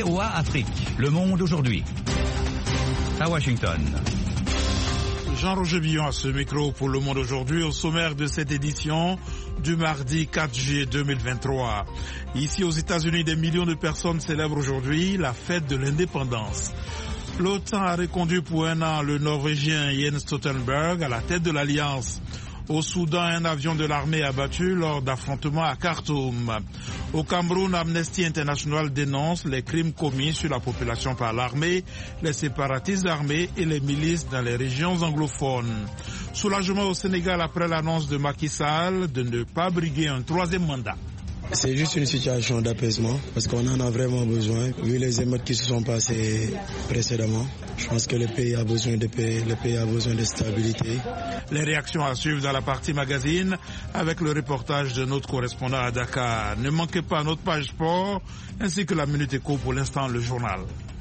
VOA Afrique, le monde aujourd'hui. À Washington. Jean-Roger Billon à ce micro pour Le Monde aujourd'hui, au sommaire de cette édition du mardi 4 juillet 2023. Ici aux États-Unis, des millions de personnes célèbrent aujourd'hui la fête de l'indépendance. L'OTAN a reconduit pour un an le Norvégien Jens Stoltenberg à la tête de l'Alliance. Au Soudan, un avion de l'armée abattu lors d'affrontements à Khartoum. Au Cameroun, Amnesty International dénonce les crimes commis sur la population par l'armée, les séparatistes armés et les milices dans les régions anglophones. Soulagement au Sénégal après l'annonce de Macky Sall de ne pas briguer un troisième mandat. C'est juste une situation d'apaisement parce qu'on en a vraiment besoin. Vu les émeutes qui se sont passées précédemment, je pense que le pays a besoin de paix, le pays a besoin de stabilité. Les réactions à suivre dans la partie magazine avec le reportage de notre correspondant à Dakar. Ne manquez pas notre page sport ainsi que la Minute Éco, pour l'instant le journal.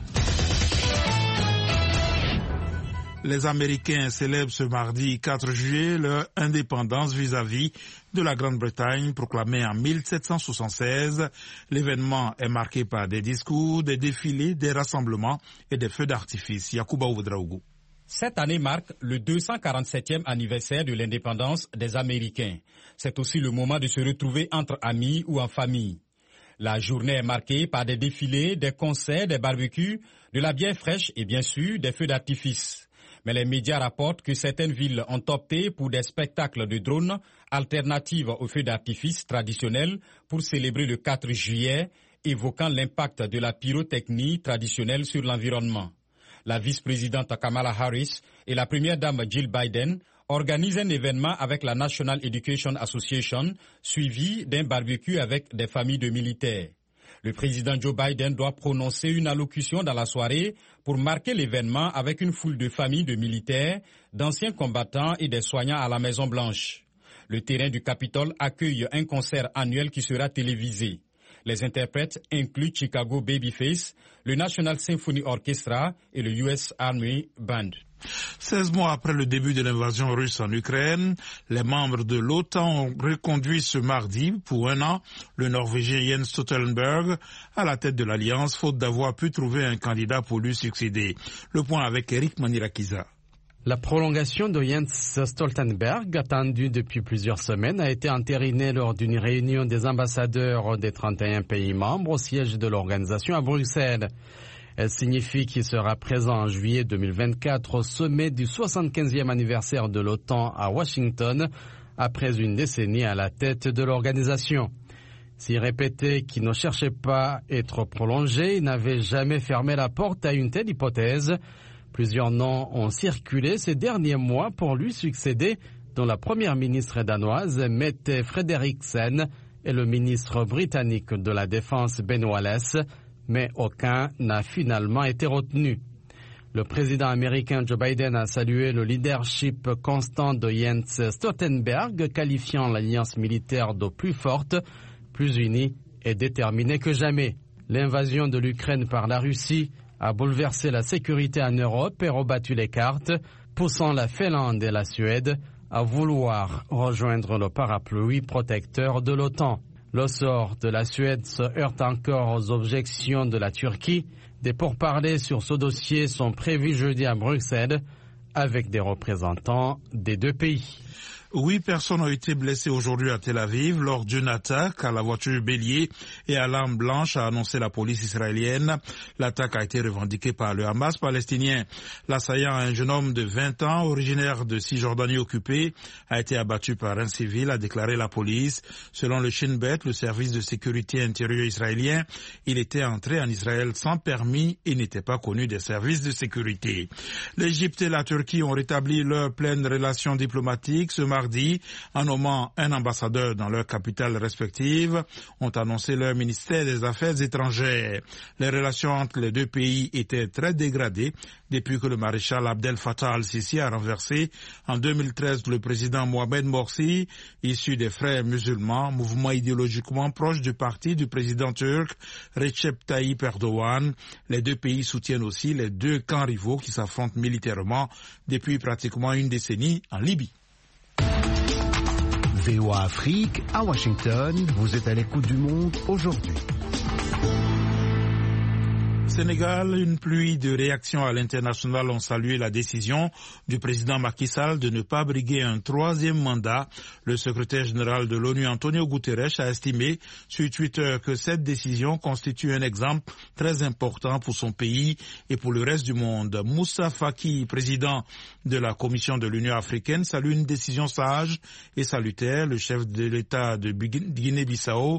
Les Américains célèbrent ce mardi 4 juillet leur indépendance vis-à-vis de la Grande-Bretagne proclamée en 1776. L'événement est marqué par des discours, des défilés, des rassemblements et des feux d'artifice. Yacouba Ouedraougou. Cette année marque le 247e anniversaire de l'indépendance des Américains. C'est aussi le moment de se retrouver entre amis ou en famille. La journée est marquée par des défilés, des concerts, des barbecues, de la bière fraîche et bien sûr des feux d'artifice. Mais les médias rapportent que certaines villes ont opté pour des spectacles de drones alternatives aux feux d'artifice traditionnels pour célébrer le 4 juillet, évoquant l'impact de la pyrotechnie traditionnelle sur l'environnement. La vice-présidente Kamala Harris et la première dame Jill Biden organisent un événement avec la National Education Association, suivi d'un barbecue avec des familles de militaires. Le président Joe Biden doit prononcer une allocution dans la soirée pour marquer l'événement avec une foule de familles de militaires, d'anciens combattants et des soignants à la Maison-Blanche. Le terrain du Capitole accueille un concert annuel qui sera télévisé. Les interprètes incluent Chicago Babyface, le National Symphony Orchestra et le US Army Band. 16 mois après le début de l'invasion russe en Ukraine, les membres de l'OTAN ont reconduit ce mardi pour un an le Norvégien Jens Stoltenberg à la tête de l'Alliance, faute d'avoir pu trouver un candidat pour lui succéder. Le point avec Eric Manirakiza. La prolongation de Jens Stoltenberg, attendue depuis plusieurs semaines, a été entérinée lors d'une réunion des ambassadeurs des 31 pays membres au siège de l'organisation à Bruxelles. Elle signifie qu'il sera présent en juillet 2024 au sommet du 75e anniversaire de l'OTAN à Washington, après une décennie à la tête de l'organisation. S'il répétait qu'il ne cherchait pas à être prolongé, il n'avait jamais fermé la porte à une telle hypothèse. Plusieurs noms ont circulé ces derniers mois pour lui succéder, dont la première ministre danoise Mette Frederiksen et le ministre britannique de la Défense Ben Wallace, mais aucun n'a finalement été retenu. Le président américain Joe Biden a salué le leadership constant de Jens Stoltenberg, qualifiant l'alliance militaire de plus forte, plus unie et déterminée que jamais. L'invasion de l'Ukraine par la Russie a bouleversé la sécurité en Europe et rebattu les cartes, poussant la Finlande et la Suède à vouloir rejoindre le parapluie protecteur de l'OTAN. Le sort de la Suède se heurte encore aux objections de la Turquie. Des pourparlers sur ce dossier sont prévus jeudi à Bruxelles avec des représentants des deux pays. 8 personnes ont été blessées aujourd'hui à Tel Aviv lors d'une attaque à la voiture bélier et à l'arme blanche, a annoncé la police israélienne. L'attaque a été revendiquée par le Hamas palestinien. L'assaillant, un jeune homme de 20 ans, originaire de Cisjordanie occupée, a été abattu par un civil, a déclaré la police. Selon le Shin Bet, le service de sécurité intérieure israélien, il était entré en Israël sans permis et n'était pas connu des services de sécurité. L'Égypte et la Turquie ont rétabli leurs pleines relations diplomatiques ce mardi en nommant un ambassadeur dans leurs capitales respectives, ont annoncé leur ministère des Affaires étrangères. Les relations entre les deux pays étaient très dégradées depuis que le maréchal Abdel Fattah al-Sisi a renversé en 2013 le président Mohamed Morsi, issu des Frères musulmans, mouvement idéologiquement proche du parti du président turc Recep Tayyip Erdogan. Les deux pays soutiennent aussi les deux camps rivaux qui s'affrontent militairement depuis pratiquement une décennie en Libye. VOA Afrique, à Washington, vous êtes à l'écoute du monde aujourd'hui. Sénégal, une pluie de réactions à l'international ont salué la décision du président Macky Sall de ne pas briguer un troisième mandat. Le secrétaire général de l'ONU, Antonio Guterres, a estimé sur Twitter que cette décision constitue un exemple très important pour son pays et pour le reste du monde. Moussa Faki, président de la Commission de l'Union africaine, salue une décision sage et salutaire. Le chef de l'État de Guinée-Bissau,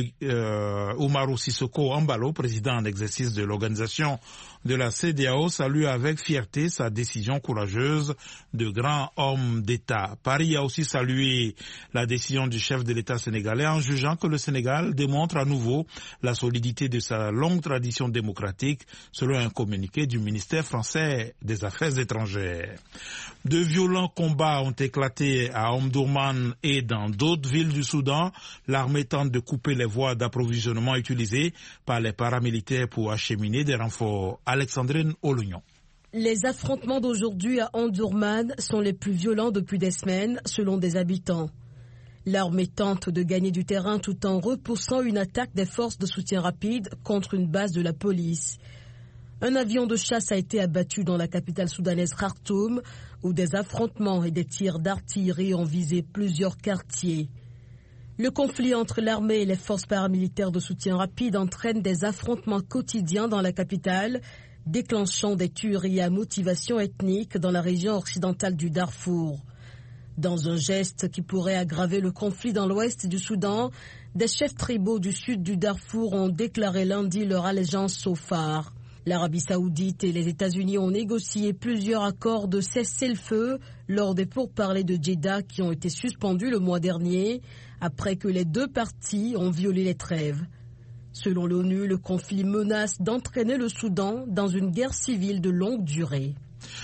Umaru Sissoko Embalo, président en exercice de l'organisation de la CEDEAO, salue avec fierté sa décision courageuse de grand homme d'État. Paris a aussi salué la décision du chef de l'État sénégalais en jugeant que le Sénégal démontre à nouveau la solidité de sa longue tradition démocratique, selon un communiqué du ministère français des Affaires étrangères. De violents combats ont éclaté à Omdurman et dans d'autres villes du Soudan. L'armée tente de couper les voies d'approvisionnement utilisées par les paramilitaires pour acheminer des renforts. Alexandrine Olugnon. Les affrontements d'aujourd'hui à Omdurman sont les plus violents depuis des semaines, selon des habitants. L'armée tente de gagner du terrain tout en repoussant une attaque des forces de soutien rapide contre une base de la police. Un avion de chasse a été abattu dans la capitale soudanaise Khartoum, où des affrontements et des tirs d'artillerie ont visé plusieurs quartiers. Le conflit entre l'armée et les forces paramilitaires de soutien rapide entraîne des affrontements quotidiens dans la capitale, déclenchant des tueries à motivation ethnique dans la région occidentale du Darfour. Dans un geste qui pourrait aggraver le conflit dans l'ouest du Soudan, des chefs tribaux du sud du Darfour ont déclaré lundi leur allégeance au phare. L'Arabie saoudite et les États-Unis ont négocié plusieurs accords de cessez-le-feu lors des pourparlers de Jeddah qui ont été suspendus le mois dernier après que les deux parties ont violé les trêves. Selon l'ONU, le conflit menace d'entraîner le Soudan dans une guerre civile de longue durée.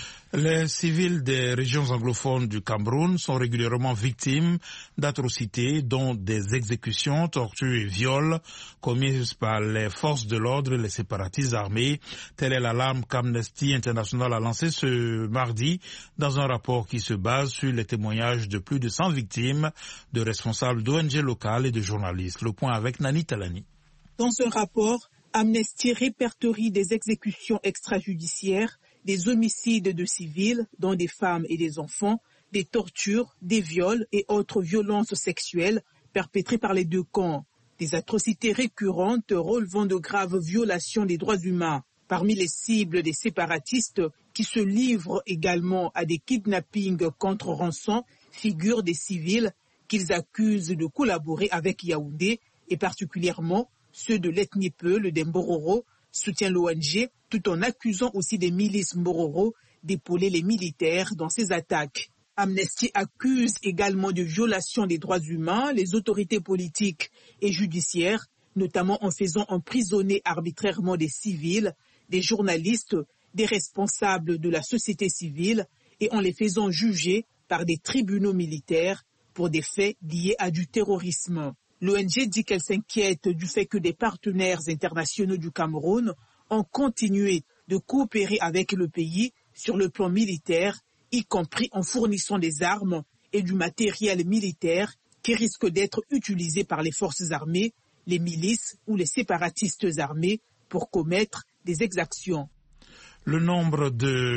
Les civils des régions anglophones du Cameroun sont régulièrement victimes d'atrocités, dont des exécutions, tortures et viols commises par les forces de l'ordre et les séparatistes armés. Telle est l'alarme qu'Amnesty International a lancée ce mardi dans un rapport qui se base sur les témoignages de plus de 100 victimes, de responsables d'ONG locales et de journalistes. Le point avec Nani Talani. Dans un rapport, Amnesty répertorie des exécutions extrajudiciaires, des homicides de civils, dont des femmes et des enfants, des tortures, des viols et autres violences sexuelles perpétrées par les deux camps. Des atrocités récurrentes relevant de graves violations des droits humains. Parmi les cibles des séparatistes qui se livrent également à des kidnappings contre rançon figurent des civils qu'ils accusent de collaborer avec Yaoundé et particulièrement ceux de l'ethnie Peul des Mbororo, soutient l'ONG, tout en accusant aussi des milices Mbororo d'épauler les militaires dans ces attaques. Amnesty accuse également de violation des droits humains les autorités politiques et judiciaires, notamment en faisant emprisonner arbitrairement des civils, des journalistes, des responsables de la société civile et en les faisant juger par des tribunaux militaires pour des faits liés à du terrorisme. L'ONG dit qu'elle s'inquiète du fait que des partenaires internationaux du Cameroun ont continué de coopérer avec le pays sur le plan militaire, y compris en fournissant des armes et du matériel militaire qui risquent d'être utilisés par les forces armées, les milices ou les séparatistes armés pour commettre des exactions. Le nombre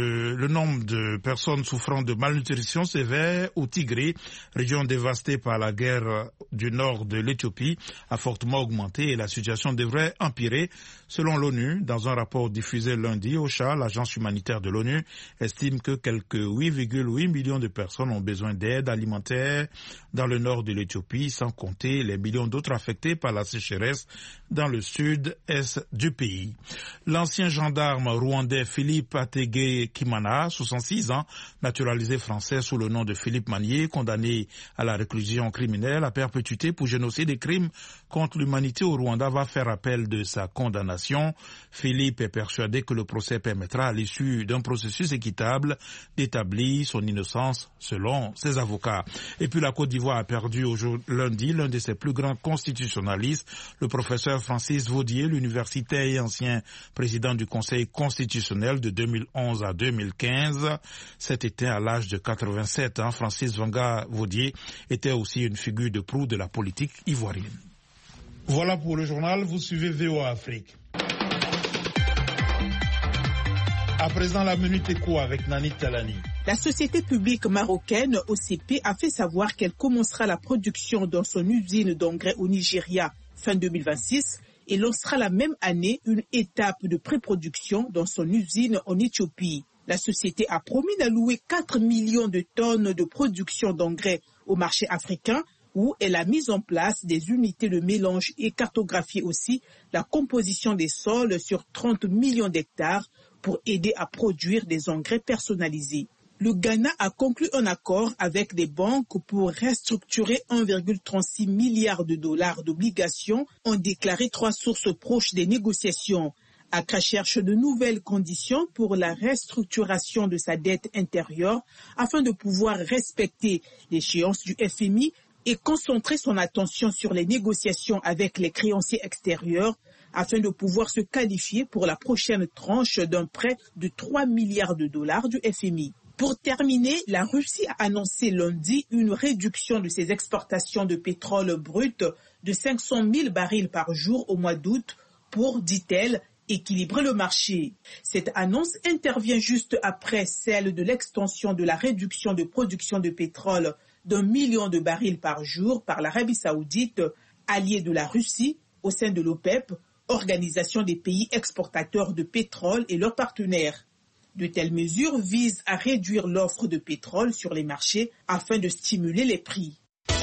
de personnes souffrant de malnutrition sévère au Tigré, région dévastée par la guerre du nord de l'Éthiopie, a fortement augmenté et la situation devrait empirer. Selon l'ONU, dans un rapport diffusé lundi, OCHA, l'agence humanitaire de l'ONU, estime que quelques 8,8 millions de personnes ont besoin d'aide alimentaire dans le nord de l'Éthiopie, sans compter les millions d'autres affectés par la sécheresse dans le sud-est du pays. L'ancien gendarme rwandais Philippe Ategue Kimana, 66 ans, naturalisé français sous le nom de Philippe Manier, condamné à la réclusion criminelle à perpétuité pour génocide et crimes contre l'humanité au Rwanda, va faire appel de sa condamnation. Philippe est persuadé que le procès permettra à l'issue d'un processus équitable d'établir son innocence selon ses avocats. Et puis la Côte d'Ivoire a perdu lundi l'un de ses plus grands constitutionnalistes, le professeur Francis Vaudier, l'universitaire et ancien président du Conseil constitutionnel de 2011 à 2015. Cet été, à l'âge de 87 ans, Francis Vanga Vaudier était aussi une figure de proue de la politique ivoirienne. Voilà pour le journal, vous suivez VOA Afrique. À présent, la Minute Éco avec Nani Talani. La société publique marocaine OCP a fait savoir qu'elle commencera la production dans son usine d'engrais au Nigeria fin 2026 et lancera la même année une étape de pré-production dans son usine en Éthiopie. La société a promis d'allouer 4 millions de tonnes de production d'engrais au marché africain où elle a mis en place des unités de mélange et cartographié aussi la composition des sols sur 30 millions d'hectares pour aider à produire des engrais personnalisés. Le Ghana a conclu un accord avec des banques pour restructurer 1,36 milliard de dollars d'obligations, ont déclaré 3 sources proches des négociations. Accra cherche de nouvelles conditions pour la restructuration de sa dette intérieure afin de pouvoir respecter l'échéance du FMI et concentrer son attention sur les négociations avec les créanciers extérieurs afin de pouvoir se qualifier pour la prochaine tranche d'un prêt de 3 milliards de dollars du FMI. Pour terminer, la Russie a annoncé lundi une réduction de ses exportations de pétrole brut de 500 000 barils par jour au mois d'août pour, dit-elle, équilibrer le marché. Cette annonce intervient juste après celle de l'extension de la réduction de production de pétrole d'1 million de barils par jour par l'Arabie saoudite, alliée de la Russie, au sein de l'OPEP, Organisation des pays exportateurs de pétrole et leurs partenaires. De telles mesures visent à réduire l'offre de pétrole sur les marchés afin de stimuler les prix.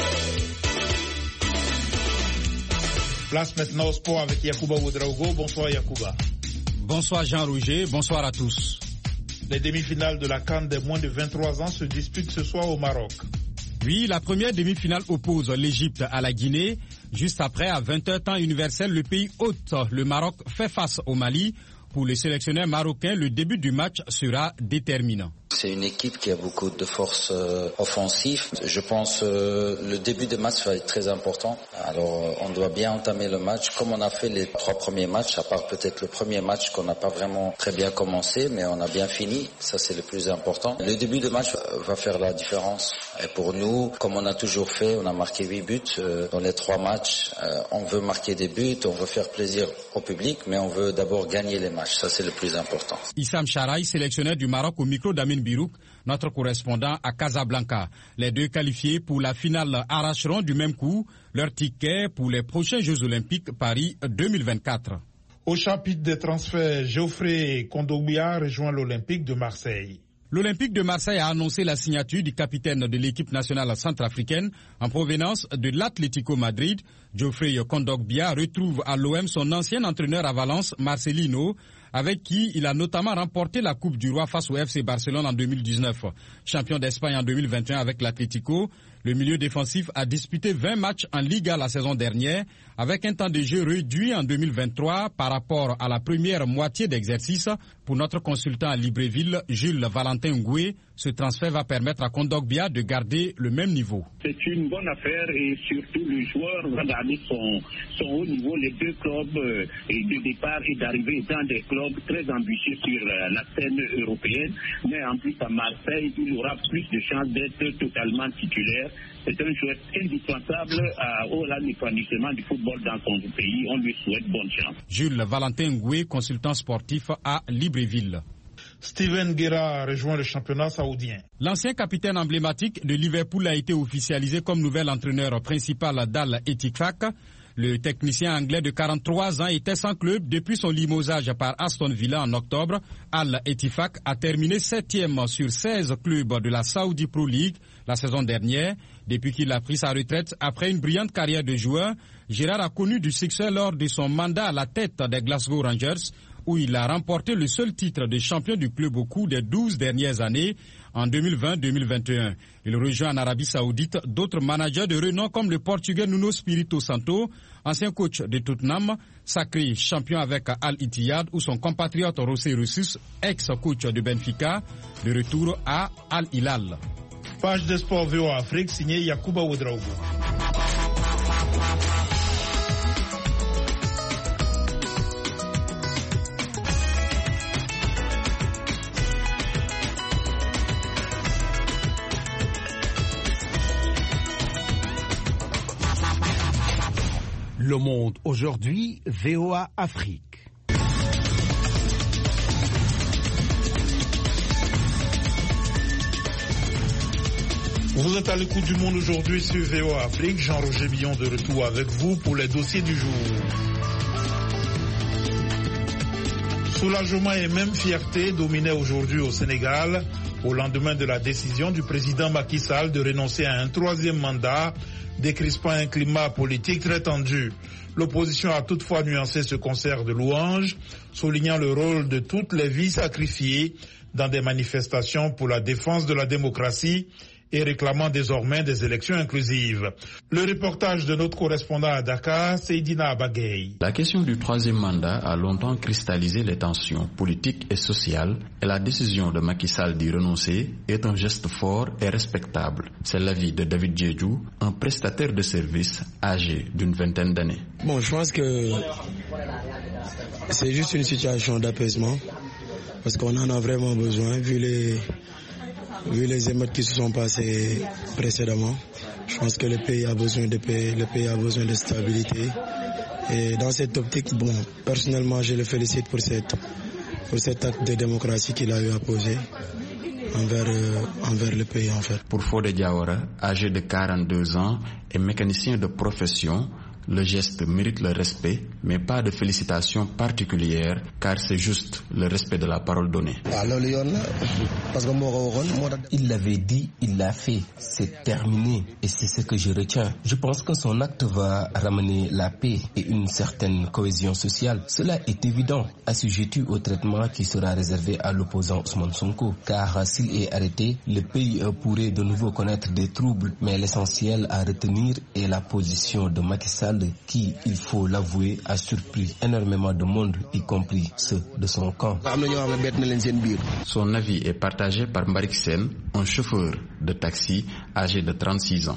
Place maintenant au sport avec Yacouba Ouedraogo. Bonsoir Yacouba. Bonsoir Jean-Roger, bonsoir à tous. Les demi-finales de la CAN des moins de 23 ans se disputent ce soir au Maroc. Oui, la première demi-finale oppose l'Égypte à la Guinée. Juste après, à 20h temps universel, le pays hôte, le Maroc, fait face au Mali. Pour le sélectionneur marocain, le début du match sera déterminant. C'est une équipe qui a beaucoup de force offensive. Je pense le début de match va être très important. Alors on doit bien entamer le match comme on a fait les 3 premiers matchs, à part peut-être le premier match qu'on n'a pas vraiment très bien commencé, mais on a bien fini. Ça c'est le plus important. Le début de match va faire la différence. Et pour nous, comme on a toujours fait, on a marqué 8 buts dans les 3 matchs. On veut marquer des buts, on veut faire plaisir au public, mais on veut d'abord gagner les matchs. Ça c'est le plus important. Issam Charaï, sélectionneur du Maroc au micro d'Amin Birouk, notre correspondant à Casablanca. Les 2 qualifiés pour la finale arracheront du même coup leur ticket pour les prochains Jeux Olympiques Paris 2024. Au chapitre des transferts, Geoffrey Kondogbia rejoint l'Olympique de Marseille. L'Olympique de Marseille a annoncé la signature du capitaine de l'équipe nationale centrafricaine en provenance de l'Atlético Madrid. Geoffrey Kondogbia retrouve à l'OM son ancien entraîneur à Valence, Marcelino, avec qui il a notamment remporté la Coupe du Roi face au FC Barcelone en 2019. Champion d'Espagne en 2021 avec l'Atlético, le milieu défensif a disputé 20 matchs en Liga la saison dernière, avec un temps de jeu réduit en 2023 par rapport à la première moitié d'exercice. Pour notre consultant à Libreville, Jules Valentin Ngoué, ce transfert va permettre à Kondogbia de garder le même niveau. C'est une bonne affaire et surtout le joueur va garder son haut niveau. Les 2 clubs de départ et d'arrivée dans des clubs très ambitieux sur la scène européenne. Mais en plus à Marseille, il aura plus de chances d'être totalement titulaire. C'est un joueur indispensable au épanouissement du football dans son pays. On lui souhaite bonne chance. Jules Valentin Ngoué, consultant sportif à Libreville. Steven Gerrard rejoint le championnat saoudien. L'ancien capitaine emblématique de Liverpool a été officialisé comme nouvel entraîneur principal d'Al-Ettifaq. Le technicien anglais de 43 ans était sans club depuis son limogeage par Aston Villa en octobre. Al-Ettifaq a terminé 7e sur 16 clubs de la Saudi Pro League la saison dernière. Depuis qu'il a pris sa retraite après une brillante carrière de joueur, Gerrard a connu du succès lors de son mandat à la tête des Glasgow Rangers, où il a remporté le seul titre de champion du club au cours des 12 dernières années, en 2020-2021. Il rejoint en Arabie Saoudite d'autres managers de renom comme le Portugais Nuno Espírito Santo, ancien coach de Tottenham, sacré champion avec Al-Ittihad, ou son compatriote José Jesus, ex-coach de Benfica, de retour à Al-Hilal. Page de sport VOA Afrique, signé Yacouba Ouedraogo. Le Monde aujourd'hui, VOA Afrique. Vous êtes à l'écoute du Monde aujourd'hui sur VOA Afrique. Jean-Roger Billon de retour avec vous pour les dossiers du jour. Soulagement et même fierté dominaient aujourd'hui au Sénégal au lendemain de la décision du président Macky Sall de renoncer à un troisième mandat, décrispant un climat politique très tendu. L'opposition a toutefois nuancé ce concert de louanges, soulignant le rôle de toutes les vies sacrifiées dans des manifestations pour la défense de la démocratie et réclamant désormais des élections inclusives. Le reportage de notre correspondant à Dakar, Seydina Abagay. La question du troisième mandat a longtemps cristallisé les tensions politiques et sociales et la décision de Macky Sall d'y renoncer est un geste fort et respectable. C'est l'avis de David Djedjou, un prestataire de services âgé d'une vingtaine d'années. Bon, je pense que c'est juste une situation d'apaisement parce qu'on en a vraiment besoin vu les émeutes qui se sont passées précédemment. Je pense que le pays a besoin de paix, le pays a besoin de stabilité. Et dans cette optique, bon, personnellement, je le félicite pour cet acte de démocratie qu'il a eu à poser envers le pays, en fait. Pour Fodé Diawara, âgé de 42 ans et mécanicien de profession, le geste mérite le respect, mais pas de félicitations particulières, car c'est juste le respect de la parole donnée. Il l'avait dit, il l'a fait, c'est terminé, et c'est ce que je retiens. Je pense que son acte va ramener la paix et une certaine cohésion sociale. Cela est évident, assujetti au traitement qui sera réservé à l'opposant Ousmane Sonko, car s'il est arrêté, le pays pourrait de nouveau connaître des troubles, mais l'essentiel à retenir est la position de Macky Sall qui, il faut l'avouer, a surpris énormément de monde, y compris ceux de son camp. Son avis est partagé par Mbarik Sen, un chauffeur de taxi âgé de 36 ans.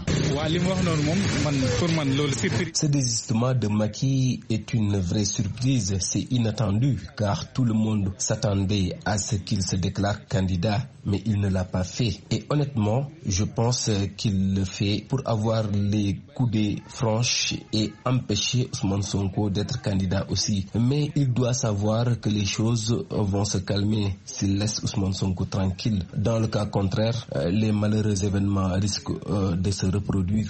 Ce désistement de Macky est une vraie surprise, c'est inattendu, car tout le monde s'attendait à ce qu'il se déclare candidat, mais il ne l'a pas fait. Et honnêtement, je pense qu'il le fait pour avoir les coudées franches et empêcher Ousmane Sonko d'être candidat aussi. Mais il doit savoir que les choses vont se calmer s'il laisse Ousmane Sonko tranquille. Dans le cas contraire, les malheureux événements risquent de se reproduire.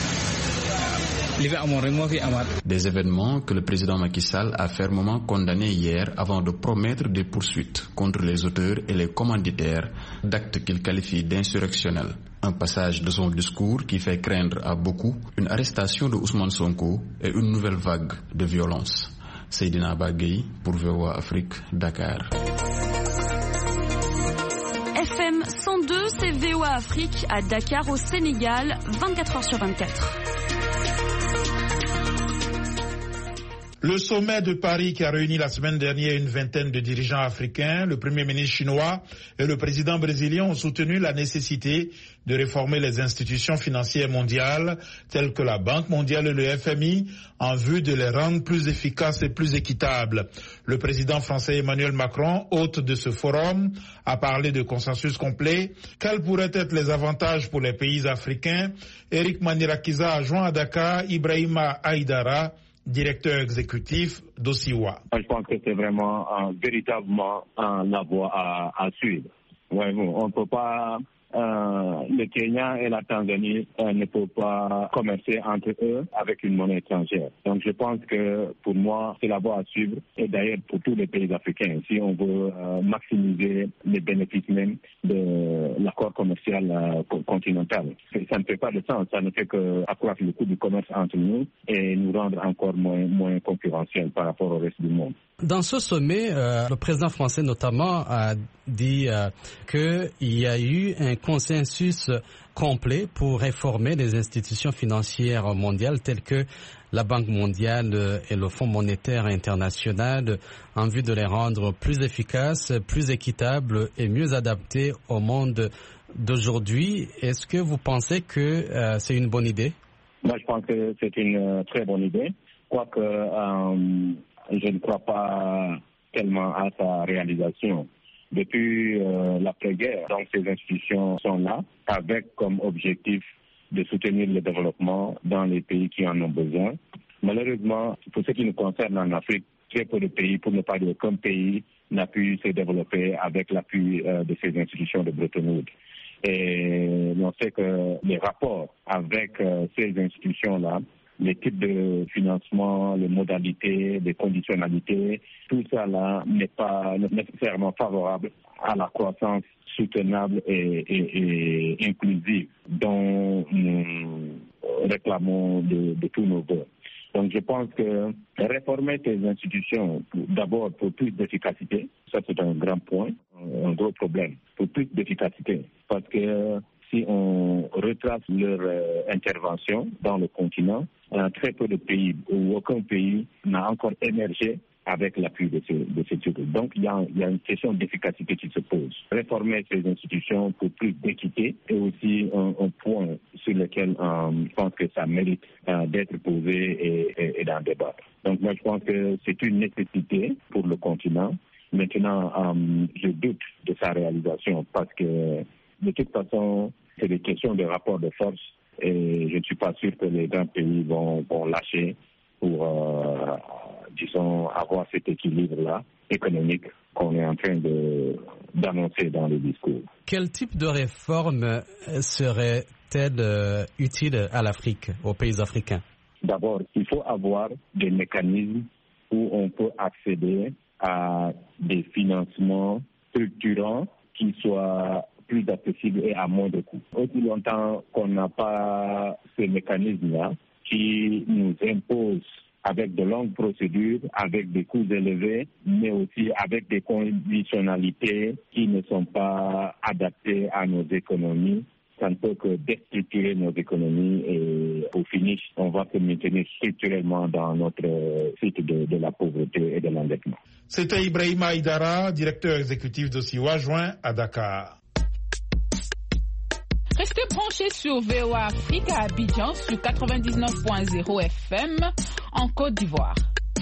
Des événements que le président Macky Sall a fermement condamnés hier avant de promettre des poursuites contre les auteurs et les commanditaires d'actes qu'il qualifie d'insurrectionnels. Un passage de son discours qui fait craindre à beaucoup une arrestation de Ousmane Sonko et une nouvelle vague de violence. Seydina Bagay pour VOA Afrique, Dakar. FM 102, c'est VOA Afrique à Dakar au Sénégal, 24h/24. Le sommet de Paris qui a réuni la semaine dernière une vingtaine de dirigeants africains, le premier ministre chinois et le président brésilien ont soutenu la nécessité de réformer les institutions financières mondiales telles que la Banque mondiale et le FMI en vue de les rendre plus efficaces et plus équitables. Le président français Emmanuel Macron, hôte de ce forum, a parlé de consensus complet. Quels pourraient être les avantages pour les pays africains? Eric Manirakiza a joint à Dakar Ibrahima Aïdara, directeur exécutif d'Osiwa. Je pense que c'est vraiment véritablement la voie à suivre. Ouais, bon, on ne peut pas... le Kenya et la Tanzanie ne peuvent pas commercer entre eux avec une monnaie étrangère. Donc je pense que pour moi, c'est la voie à suivre et d'ailleurs pour tous les pays africains. Si on veut maximiser les bénéfices même de l'accord commercial continental. Ça ne fait pas de sens, ça ne fait qu'accroître le coût du commerce entre nous et nous rendre encore moins concurrentiels par rapport au reste du monde. Dans ce sommet, le président français notamment a dit qu'il y a eu un consensus complet pour réformer les institutions financières mondiales telles que la Banque mondiale et le Fonds monétaire international en vue de les rendre plus efficaces, plus équitables et mieux adaptées au monde d'aujourd'hui. Est-ce que vous pensez que c'est une bonne idée? Moi, je pense que c'est une très bonne idée. Quoique je ne crois pas tellement à sa réalisation. Depuis l'après-guerre, donc ces institutions sont là avec comme objectif de soutenir le développement dans les pays qui en ont besoin. Malheureusement, pour ce qui nous concerne en Afrique, très peu de pays, pour ne pas dire aucun pays, n'a pu se développer avec l'appui de ces institutions de Bretton Woods. Et on sait que les rapports avec ces institutions-là, les types de financement, les modalités, les conditionnalités, tout ça là n'est pas nécessairement favorable à la croissance soutenable et inclusive dont nous réclamons de tous nos vœux. Donc je pense que réformer ces institutions, d'abord pour plus d'efficacité, ça c'est un grand point, un gros problème, pour plus d'efficacité, parce que si on retrace leur intervention dans le continent, très peu de pays ou aucun pays n'a encore émergé avec l'appui de ces trucs. Donc il y a une question d'efficacité qui se pose. Réformer ces institutions pour plus d'équité est aussi un point sur lequel je pense que ça mérite d'être posé et d'en débattre. Donc moi je pense que c'est une nécessité pour le continent. Maintenant, je doute de sa réalisation parce que de toute façon, c'est des questions de rapport de force et je ne suis pas sûr que les grands pays vont lâcher pour, disons, avoir cet équilibre-là économique qu'on est en train d'annoncer dans les discours. Quel type de réforme serait-elle utile à l'Afrique, aux pays africains? D'abord, il faut avoir des mécanismes où on peut accéder à des financements structurants qui soient plus accessible et à moindre coût. Aussi longtemps qu'on n'a pas ce mécanisme-là qui nous impose avec de longues procédures, avec des coûts élevés, mais aussi avec des conditionnalités qui ne sont pas adaptées à nos économies, ça ne peut que déstructurer nos économies et au finish, on va se maintenir structurellement dans notre cycle de la pauvreté et de l'endettement. C'était Ibrahima Aïdara, directeur exécutif de Siwa, joint à Dakar. Restez branchés sur VOA Afrique à Abidjan sur 99.0 FM en Côte d'Ivoire.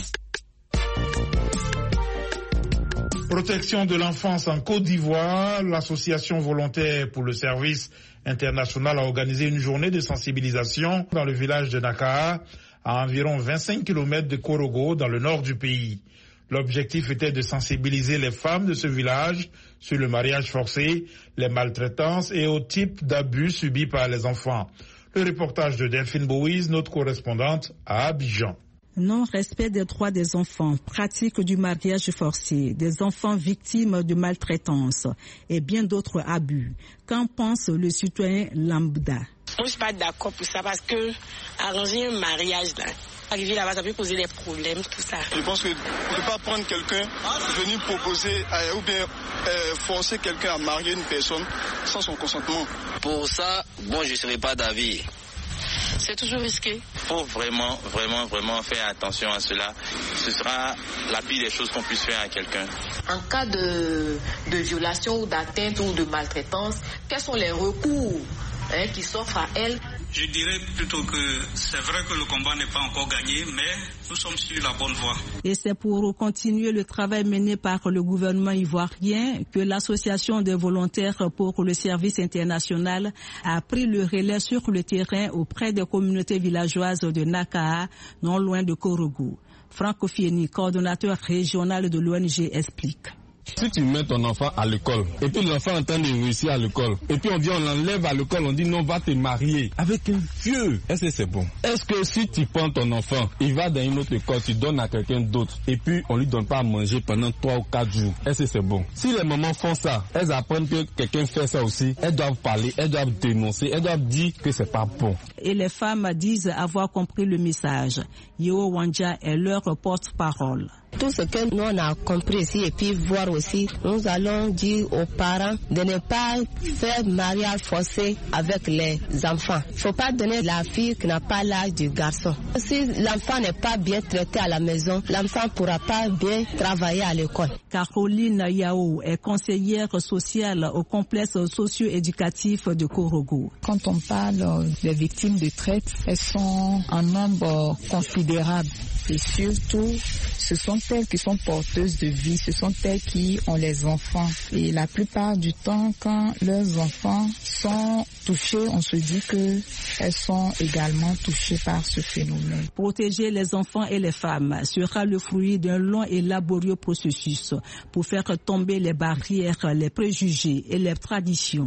Protection de l'enfance en Côte d'Ivoire, l'association volontaire pour le service international a organisé une journée de sensibilisation dans le village de Nakaha, à environ 25 km de Korogo, dans le nord du pays. L'objectif était de sensibiliser les femmes de ce village sur le mariage forcé, les maltraitances et aux types d'abus subis par les enfants. Le reportage de Delphine Bouise, notre correspondante à Abidjan. Non-respect des droits des enfants, pratique du mariage forcé, des enfants victimes de maltraitance et bien d'autres abus. Qu'en pense le citoyen lambda? Moi, je ne suis pas d'accord pour ça parce que arranger un mariage là, arriver là-bas, ça peut poser des problèmes, tout ça. Je pense que on ne peut pas prendre quelqu'un, venir proposer ou bien forcer quelqu'un à marier une personne sans son consentement. Pour ça, bon, je ne serai pas d'avis. C'est toujours risqué. Il faut vraiment faire attention à cela. Ce sera la pire des choses qu'on puisse faire à quelqu'un. En cas de violation ou d'atteinte ou de maltraitance, quels sont les recours qui s'offrent à elle? Je dirais plutôt que c'est vrai que le combat n'est pas encore gagné, mais nous sommes sur la bonne voie. Et c'est pour continuer le travail mené par le gouvernement ivoirien que l'association des volontaires pour le service international a pris le relais sur le terrain auprès des communautés villageoises de Nakaha, non loin de Korogo. Franck Fieni, coordonnateur régional de l'ONG, explique. Si tu mets ton enfant à l'école, et puis l'enfant est en train de réussir à l'école, et puis on vient, on l'enlève à l'école, on dit non, va te marier avec un vieux. Est-ce que c'est bon? Est-ce que si tu prends ton enfant, il va dans une autre école, tu donnes à quelqu'un d'autre, et puis on lui donne pas à manger pendant 3 ou 4 jours, est-ce que c'est bon? Si les mamans font ça, elles apprennent que quelqu'un fait ça aussi, elles doivent parler, elles doivent dénoncer, elles doivent dire que c'est pas bon. Et les femmes disent avoir compris le message. Yeo Wanja est leur porte-parole. Tout ce que nous on a compris ici et puis voir aussi, nous allons dire aux parents de ne pas faire mariage forcé avec les enfants. Il ne faut pas donner la fille qui n'a pas l'âge du garçon. Si l'enfant n'est pas bien traité à la maison, l'enfant ne pourra pas bien travailler à l'école. Caroline Yao est conseillère sociale au complexe socio-éducatif de Korogo. Quand on parle des victimes de traite, elles sont en nombre considérable. Et surtout, ce sont elles qui sont porteuses de vie, ce sont elles qui ont les enfants. Et la plupart du temps, quand leurs enfants sont touchés, on se dit qu'elles sont également touchées par ce phénomène. Protéger les enfants et les femmes sera le fruit d'un long et laborieux processus pour faire tomber les barrières, les préjugés et les traditions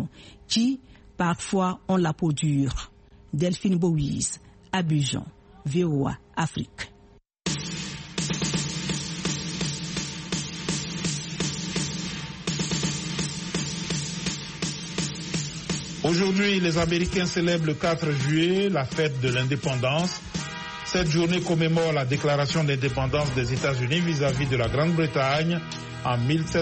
qui, parfois, ont la peau dure. Delphine Bowies, Abidjan, VOA Afrique. Aujourd'hui, les Américains célèbrent le 4 juillet la fête de l'indépendance. Cette journée commémore la déclaration d'indépendance des États-Unis vis-à-vis de la Grande-Bretagne en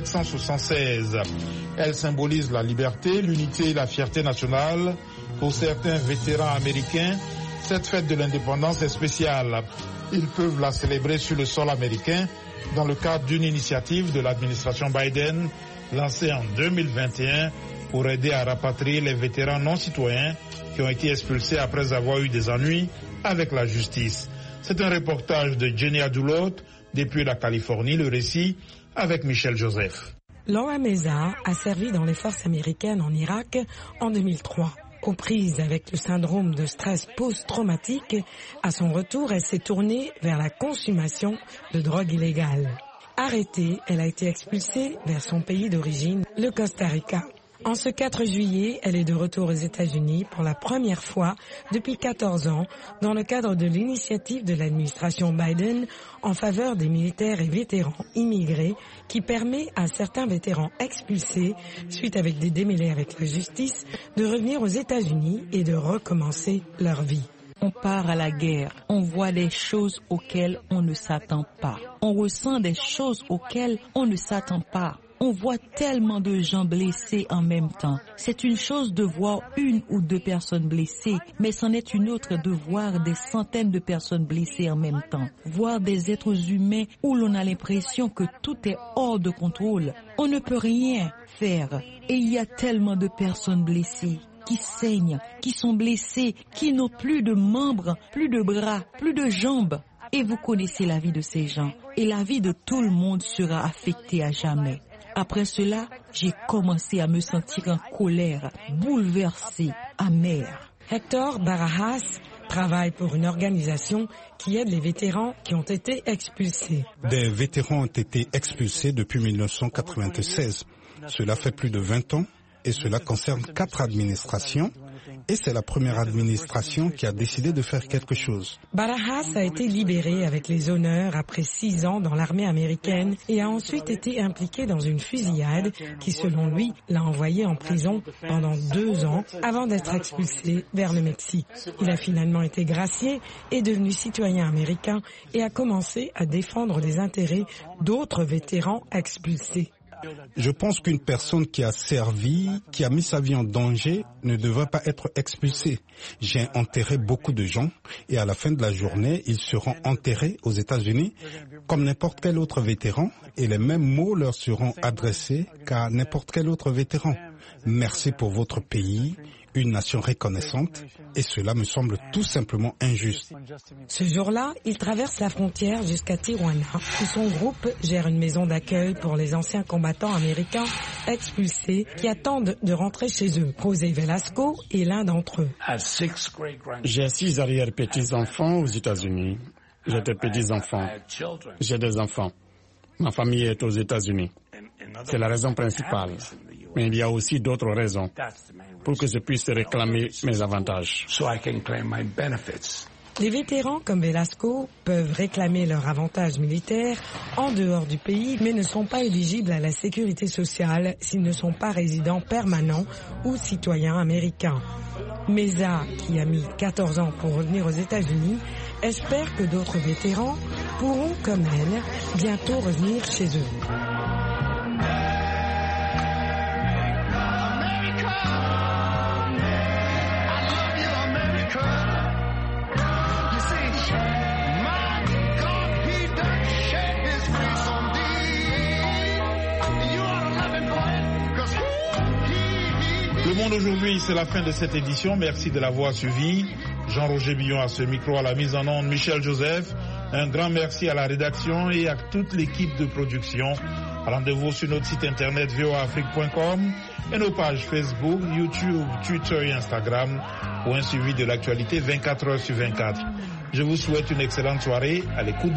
1776. Elle symbolise la liberté, l'unité et la fierté nationale. Pour certains vétérans américains, cette fête de l'indépendance est spéciale. Ils peuvent la célébrer sur le sol américain dans le cadre d'une initiative de l'administration Biden lancée en 2021 pour aider à rapatrier les vétérans non citoyens qui ont été expulsés après avoir eu des ennuis avec la justice. C'est un reportage de Jenny Adoulot depuis la Californie, le récit avec Michel Joseph. Laura Meza a servi dans les forces américaines en Irak en 2003. Aux prises avec le syndrome de stress post-traumatique, à son retour, elle s'est tournée vers la consommation de drogue illégale. Arrêtée, elle a été expulsée vers son pays d'origine, le Costa Rica. En ce 4 juillet, elle est de retour aux États-Unis pour la première fois depuis 14 ans dans le cadre de l'initiative de l'administration Biden en faveur des militaires et vétérans immigrés qui permet à certains vétérans expulsés suite avec des démêlés avec la justice de revenir aux États-Unis et de recommencer leur vie. On part à la guerre, on voit des choses auxquelles on ne s'attend pas. On ressent des choses auxquelles on ne s'attend pas. On voit tellement de gens blessés en même temps. C'est une chose de voir 1 ou 2 personnes blessées, mais c'en est une autre de voir des centaines de personnes blessées en même temps. Voir des êtres humains où l'on a l'impression que tout est hors de contrôle. On ne peut rien faire. Et il y a tellement de personnes blessées qui saignent, qui sont blessées, qui n'ont plus de membres, plus de bras, plus de jambes. Et vous connaissez la vie de ces gens. Et la vie de tout le monde sera affectée à jamais. Après cela, j'ai commencé à me sentir en colère, bouleversée, amère. Hector Barajas travaille pour une organisation qui aide les vétérans qui ont été expulsés. Des vétérans ont été expulsés depuis 1996. Cela fait plus de 20 ans et cela concerne 4 administrations. Et c'est la première administration qui a décidé de faire quelque chose. Barajas a été libéré avec les honneurs après 6 ans dans l'armée américaine et a ensuite été impliqué dans une fusillade qui, selon lui, l'a envoyé en prison pendant 2 ans avant d'être expulsé vers le Mexique. Il a finalement été gracié, est devenu citoyen américain et a commencé à défendre les intérêts d'autres vétérans expulsés. Je pense qu'une personne qui a servi, qui a mis sa vie en danger, ne devrait pas être expulsée. J'ai enterré beaucoup de gens et à la fin de la journée, ils seront enterrés aux États-Unis comme n'importe quel autre vétéran et les mêmes mots leur seront adressés qu'à n'importe quel autre vétéran. Merci pour votre pays, une nation reconnaissante, et cela me semble tout simplement injuste. Ce jour-là, il traverse la frontière jusqu'à Tijuana, où son groupe gère une maison d'accueil pour les anciens combattants américains expulsés qui attendent de rentrer chez eux. José Velasco est l'un d'entre eux. J'ai 6 arrière-petits-enfants aux États-Unis. J'ai des petits-enfants. J'ai des enfants. Ma famille est aux États-Unis. C'est la raison principale. Mais il y a aussi d'autres raisons pour que je puisse réclamer mes avantages. Les vétérans comme Velasco peuvent réclamer leurs avantages militaires en dehors du pays, mais ne sont pas éligibles à la sécurité sociale s'ils ne sont pas résidents permanents ou citoyens américains. Meza, qui a mis 14 ans pour revenir aux États-Unis, espère que d'autres vétérans pourront, comme elle, bientôt revenir chez eux. Le Monde aujourd'hui, c'est la fin de cette édition. Merci de l'avoir suivi. Jean-Roger Billon à ce micro, à la mise en onde, Michel Joseph. Un grand merci à la rédaction et à toute l'équipe de production. Rendez-vous sur notre site internet voaafrique.com et nos pages Facebook, YouTube, Twitter et Instagram pour un suivi de l'actualité 24 heures sur 24. Je vous souhaite une excellente soirée à l'écoute